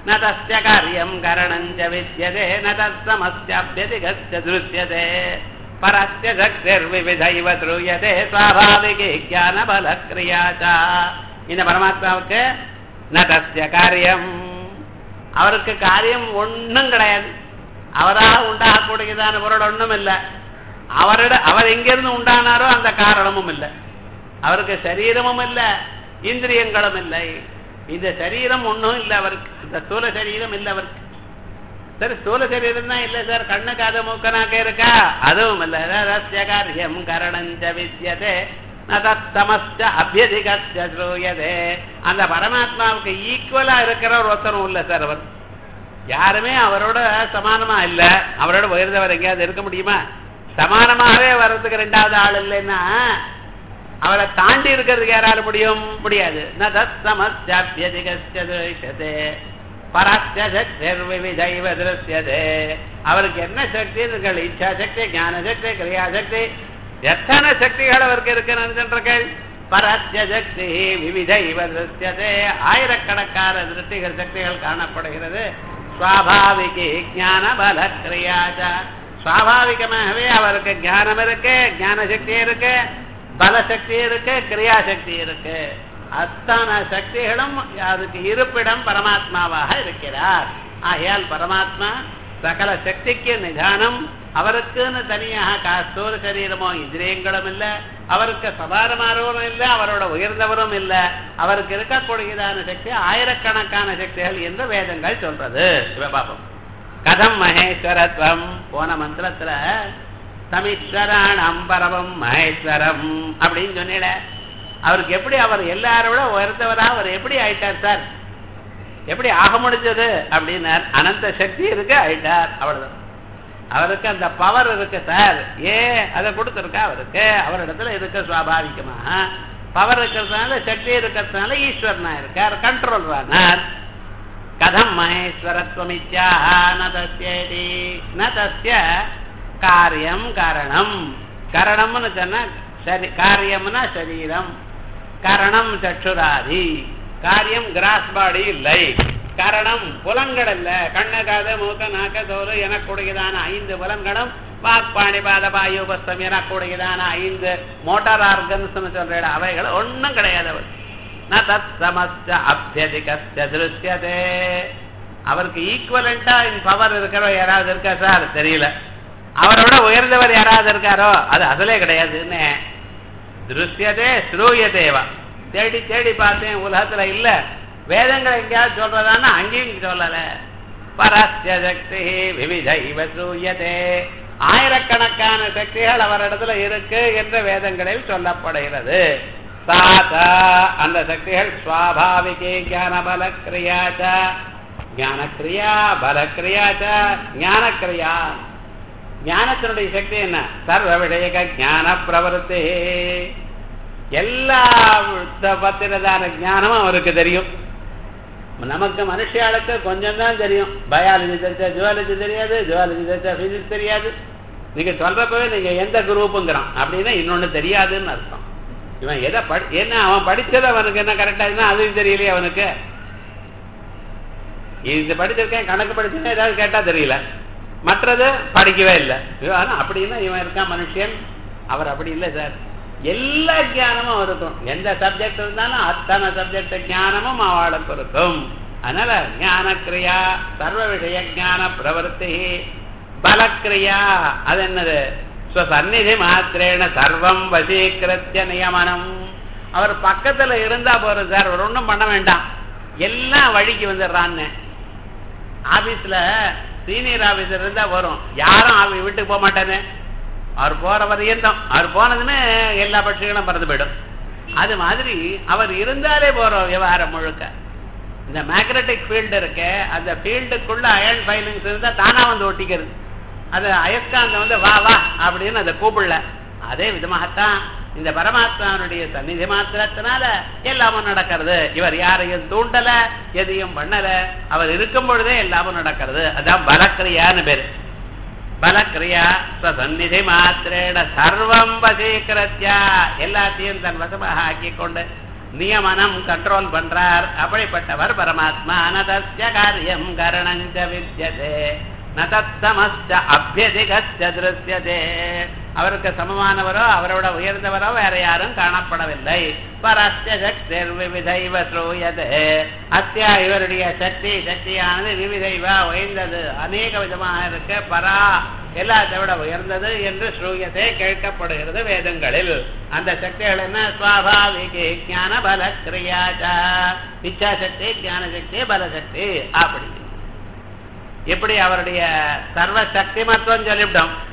न तस्य कार्यं करणं च विद्यते न तत्समस्याभ्यतिगत्य दृश्यते परस्य शक्तिर्विविधैव श्रूयते स्वाभाविकी ज्ञानबलक्रिया च இந்த பரமாத்மாவுக்கு न तस्य कार्यம் அவருக்கு காரியம் ஒன்றும் கிடையாது. அவராக உண்டாகக்கூடியதான பொருள் ஒன்றும் இல்லை. அவர் எங்கிருந்து உண்டானாரோ அந்த காரணமும் இல்லை. அவருக்கு சரீரமும் இல்லை, இந்திரியங்களும் இல்லை. இந்த சரீரம் ஒன்றும் இல்லை அவருக்கு. இந்த ஸ்தூல சரீரம் இல்லை அவருக்கு. சரி, ஸ்தூல சரீரம் தான் இல்லை சார், கண்ணு காது மூக்கனாக்க இருக்கா, அதுவும் இல்லை. ரஸ்ய காரியம் கரணஞ்ச வித்யதே நதமஸ்ச அபியதிகஸ்ய ஸ்ரூயதே. அந்த பரமாத்மாவுக்கு ஈக்குவலா இருக்கிற ஒருத்தரும் இல்லை சார். அவர் யாருமே அவரோட சமானமா இல்லை. அவரோட உயர்ந்தவர் எங்கேயாவது இருக்க முடியுமா? சமானமாகவே வர்றதுக்கு ரெண்டாவது ஆள் இல்லைன்னா அவரை தாண்டி இருக்கிறதுக்கு யாரால முடியாது. அவருக்கு என்ன சக்தி இருக்கு? இச்சா சக்தி, ஞான சக்தி, கிரியா சக்தி, எத்தனை சக்திகள் அவருக்கு இருக்கு? பரஸ்ய சக்தி விவிதைவ திருஷ்யதே. ஆயிரக்கணக்கான திருஷ்டிகள் சக்திகள் காணப்படுகிறது. சுவாபாவிகி ஞான பல கிரியாச்ச. சுவாபாவிகமாகவே அவருக்கு ஞானம் இருக்கு, ஞான சக்தி இருக்கு, பலசக்தி இருக்கு, கிரியாசக்தி இருக்கு. அத்தனை சக்திகளும் அதுக்கு இருப்பிடம் பரமாத்மாவாக இருக்கிறார். ஆகையால் பரமாத்மா சகல சக்திக்கு நிதானம். அவருக்குன்னு தனியாக ஸ்தூல சரீரமோ இந்திரியங்களும் இல்லை. அவருக்கு சமானமானவரும் இல்லை, அவரோட உயர்ந்தவரும் இல்லை. அவருக்கு இருக்கக்கூடியதான சக்தி ஆயிரக்கணக்கான சக்திகள் என்று வேதங்கள் சொல்றது. சிவபாபம் கதம் மகேஸ்வரத்வம். போன மந்திரத்துல சமீஸ்வராணம் பரமம் மகேஸ்வரம் அப்படின்னு சொன்னீல. அவருக்கு எப்படி அவர் எல்லாரோட உயர்ந்தவரா அவர் எப்படி ஆயிட்டார் சார்? எப்படி ஆக முடிஞ்சது அப்படின்னார். அனந்த சக்தி இருக்கு, ஆயிட்டார். அவ்வளவுதான். அவருக்கு அந்த பவர் இருக்கு சார். அதை கொடுத்துருக்கா அவருக்கு. அவரிடத்துல இருக்க சுவாபாவிகமாக பவர் இருக்கிறதுனால, சக்தி இருக்கிறதுனால ஈஸ்வரனா இருக்கார், கண்ட்ரோல் ஆனார். கதம் மகேஸ்வரத்வமித்யாஹ ந தஸ்யேதி ந தஸ்ய காரியம் காரணம். கரணம்னு சொன்னா காரியம்னா சரீரம், கரணம் சற்றுராதி. காரியம் கிராஸ் பாடி இல்லை, கரணம் புலன்கள் இல்ல. கண்ண காது மூக்க நாக்க தோறு எனக்கூடியதான 5 புலன்களும் வாக்பாணி பாத பாயுபஸ்தம் எனக்கூடியதான 5 மோட்டார் ஆர்கன்ஸ் சொல்ற அவைகள் ஒன்னும் கிடையாது. திருஷ்யதே. அவருக்கு ஈக்குவலண்டா பவர் இருக்கிற யாராவது இருக்கா சார்? தெரியல. அவரோட உயர்ந்தவர் யாராவது இருக்காரோ? அது அசலே கிடையாதுன்னு. திருஷ்யதே ஸ்ரூயதேவா. தேடி தேடி பார்த்தேன், உலகத்துல இல்ல. வேதங்கள் எங்கேயாவது சொல்றதான்னா அங்கேயும் சொல்லல. பரஸ்ய சக்தி விவிதைவ ஸ்ரூயதே. ஆயிரக்கணக்கான சக்திகள் அவரிடத்துல இருக்கு என்று வேதங்களில் சொல்லப்படுகிறது. சாதா அந்த சக்திகள் சுவாபாவிகே ஞான பல கிரியாச்ச. ஞானக்கிரியா பலக்கிரியாச்ச. ஞானக்கிரியா ஞானத்தினுடைய சக்தி என்ன? சர்வ விஷயக ஞான பிரவருத்தி. எல்லா பத்திரதான ஞானமும் அவருக்கு தெரியும். நமக்கு மனுஷாளுக்கு கொஞ்சம் தான் தெரியும். பயாலஜி தெரிஞ்சா ஜுவாலஜி தெரியாது, ஜுவாலஜி தெரிஞ்சா பிசிக்ஸ் தெரியாது. நீங்க சொல்றப்பவே நீங்க எந்த குரூப்புங்கிறான் அப்படின்னா இன்னொன்னு தெரியாதுன்னு அர்த்தம். இவன் எதை என்ன அவன் படிச்சது அவனுக்கு என்ன கரெக்டா இருந்தா அதுவும் தெரியலையே அவனுக்கு. இது படிச்சிருக்கேன், கணக்கு படிச்சேன், ஏதாவது கேட்டா தெரியல, மற்றது படிக்கவே இல்லை. அப்படின்னா இவன் இருக்கான் மனுஷன். அவர் அப்படி இல்லை சார். எல்லா ஞானமும் இருக்கும். எந்த சப்ஜெக்ட் இருந்தாலும் அத்தனை சப்ஜெக்ட் ஞானமும் அவளுக்கு இருக்கும். அதனால ஞானக்கிரியா சர்வ விஷய ஞான பிரவருத்தி. பலக்கிரியா அது என்னது? சந்நிதி மாத்திரேன சர்வம் வசீகிருத்திய நியமனம். அவர் பக்கத்துல இருந்தா போறது சார், அவர் ஒன்றும் பண்ண வேண்டாம், எல்லாம் வழிக்கு வந்துடுறான்னு. ஆபீஸ்ல சீனியர் ஆபீசர் இருந்தா வரும், யாரும் வீட்டுக்கு போக மாட்டானே. அவர் போற வரையும் அவர் போனதுன்னு எல்லா பட்சிகளும் பறந்து போயிடும். அது மாதிரி அவர் இருந்தாலே போறோம் விவகாரம் முழுக்க. இந்த மேக்னெட்டிக் ஃபீல்டு இருக்கு, அந்த ஃபீல்டுக்குள்ள அயன் ஃபைலிங்ஸ் இருந்தா தானா வந்து ஒட்டிக்கிறது. அது அயஸ்காந்தம் வந்து வா வா அப்படின்னு அதை கூப்பிடல. அதே விதமாகத்தான் இந்த பரமாத்மாவுடைய சந்நிதி மாத்திரத்தினால எல்லாமும் நடக்கிறது. இவர் யாரையும் தூண்டல, எதையும் பண்ணல, அவர் இருக்கும் பொழுதே எல்லாமும் நடக்கிறது. அதான் பலக்கிரியான்னு பேரு. பலக்கிரியா சந்நிதி மாத்திரேட சர்வம் வசீகிருத்யா, எல்லாத்தையும் தன் வசமாக ஆக்கி கொண்டு நியமனம் கண்ட்ரோல் பண்றார். அப்படிப்பட்டவர் பரமாத்மா. அனதஸ்ய காரியம் கரணஞ்ச வித்யதே நதத்தமஸ்ச அபியதிகஸ்ச திருஷ்யதே. அவருக்கு சமமானவரோ அவரோட உயர்ந்தவரோ வேற யாரும் காணப்படவில்லை. பரஸ்ய சக்திர் விவிதைவ ஸ்ரூயதே. அத்யா இவருடைய சக்தியானது விவிதைவ உயர்ந்தது, அநேக விதமாக இருக்க. பரா எல்லாத்தை விட உயர்ந்தது என்று ஸ்ரூயத்தை கேட்கப்படுகிறது வேதங்களில். அந்த சக்திகள் என்ன? ஸ்வாபாவிகி ஞான பல கிரியாச்சா. இச்சா சக்தி, ஞான சக்தி, பலசக்தி. அப்படி எப்படி அவருடைய சர்வ சக்தி மத்துவம் சொல்லிவிட்டோம்.